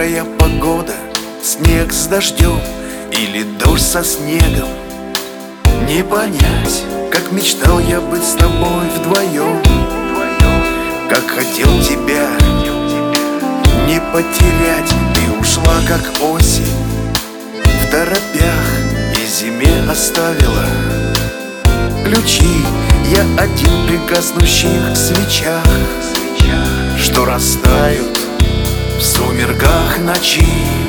Мокрая погода, снег с дождем или дождь со снегом. Не понять, как мечтал я быть с тобой вдвоем. Как хотел тебя не потерять. Ты ушла, как осень, в торопях, и зиме оставила ключи. Я один при гаснущих свечах, что растают в сумерках ночи.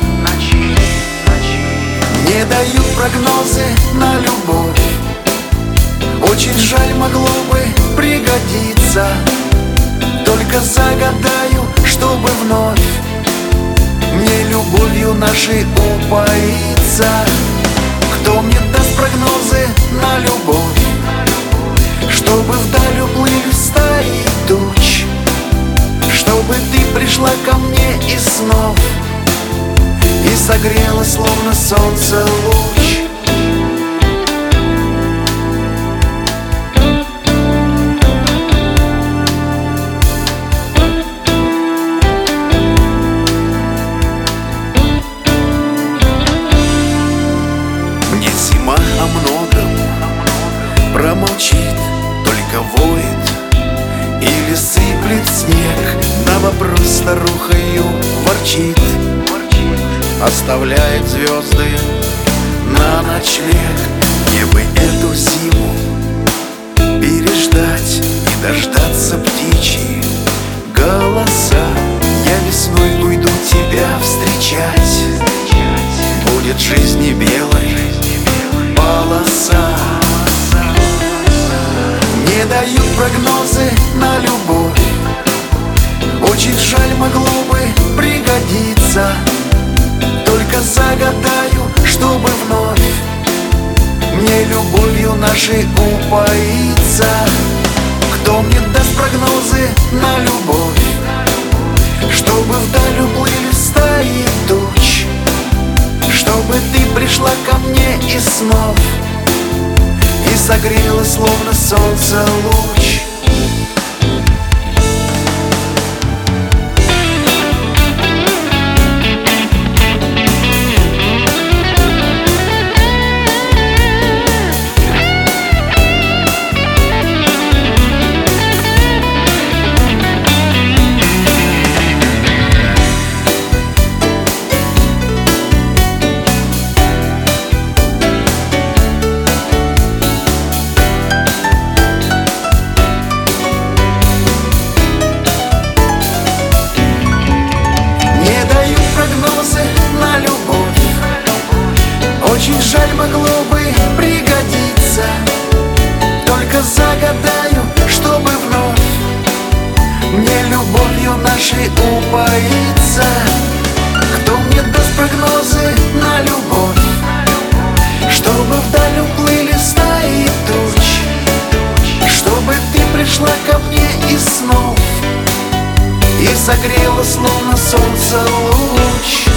Не дают прогнозы на любовь. Очень жаль, могло бы пригодиться. Только загадаю, чтобы вновь мне любовью нашей упоиться. Кто мне даст прогнозы на любовь, чтобы вдаль уплыли стаи туч, чтобы ты пришла ко мне из снов и согрела, словно солнце, луч. Мне зима о многом промолчит, только воет или сыплет снег. На вопрос старухою ворчит, оставляет звезды на ночлег. Мне бы эту зиму переждать и дождаться птичьи голоса. Я весной уйду тебя встречать, будет жизни белой полоса. Не дают прогнозы на любовь. Очень жаль, могло бы пригодиться. Только загадаю, чтобы вновь мне любовью нашей упоиться. Кто мне даст прогнозы на любовь, чтобы вдаль уплыли стаи туч, чтобы ты пришла ко мне из снов и согрела, словно солнце, луч. Очень жаль, могло бы пригодиться. Только загадаю, чтобы вновь мне любовью нашей упоиться. Кто мне даст прогнозы на любовь, чтобы вдаль уплыли стаи туч, чтобы ты пришла ко мне из снов и согрела, словно солнце, луч.